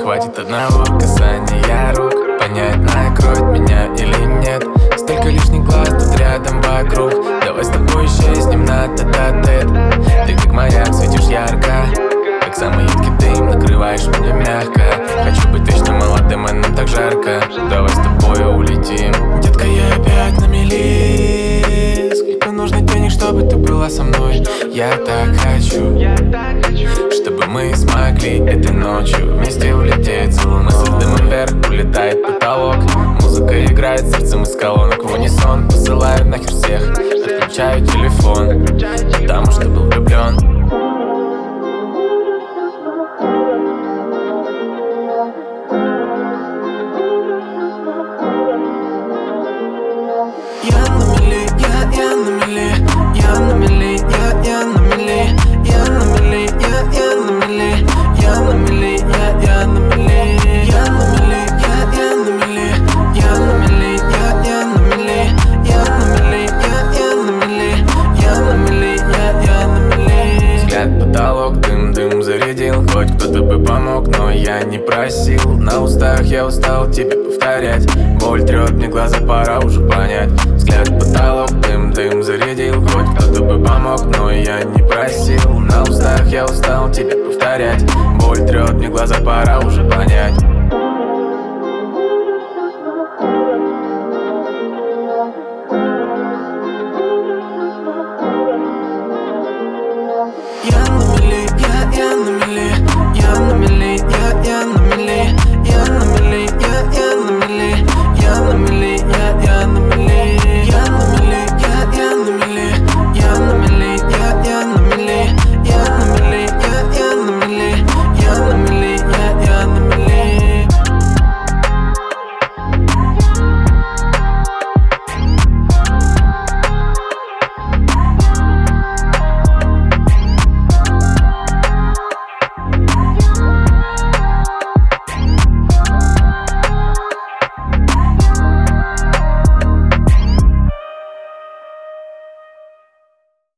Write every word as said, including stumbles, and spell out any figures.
хватит одного касания рук понять, накроет меня или нет. Столько лишних глаз тут рядом вокруг. Давай с тобой исчезнем на тет-а-тет. Ты как маяк, светишь ярко, как самый едкий дым, накрываешь меня мягко. Хочу быть точно молодым, и нам так жарко. Давай с тобой улетим. Детка, я опять на мели. Сколько нужно денег, чтобы ты была со мной? Я так хочу, чтобы мы смогли этой ночью вместе улететь. Мысль дымом вверх, улетает потолок. Музыка играет сердцем из колонок в унисон. Посылаю нахер всех, отключаю телефон, потому что был влюблен. Я на мели, я, я на мели, я на мели, я, я на мели, я на мели, я, я на мели, я на мели, я, я на мели, я на мели, я, я на мели, я на мели, я, я на мели, я на мели, я, я на мели, я на мели, я, я на мели. Взгляд потолок, дым-дым зарядил. Хоть кто-то бы помог, но я не просил. На устах я устал тебе повторять. Боль трет мне глаза, пора уже понять. Взгляд потолок, дым-дым зарядил. Хоть кто-то бы помог, но я не просил. На устах я устал тебе повторять. Боль трет мне глаза, пора уже понять.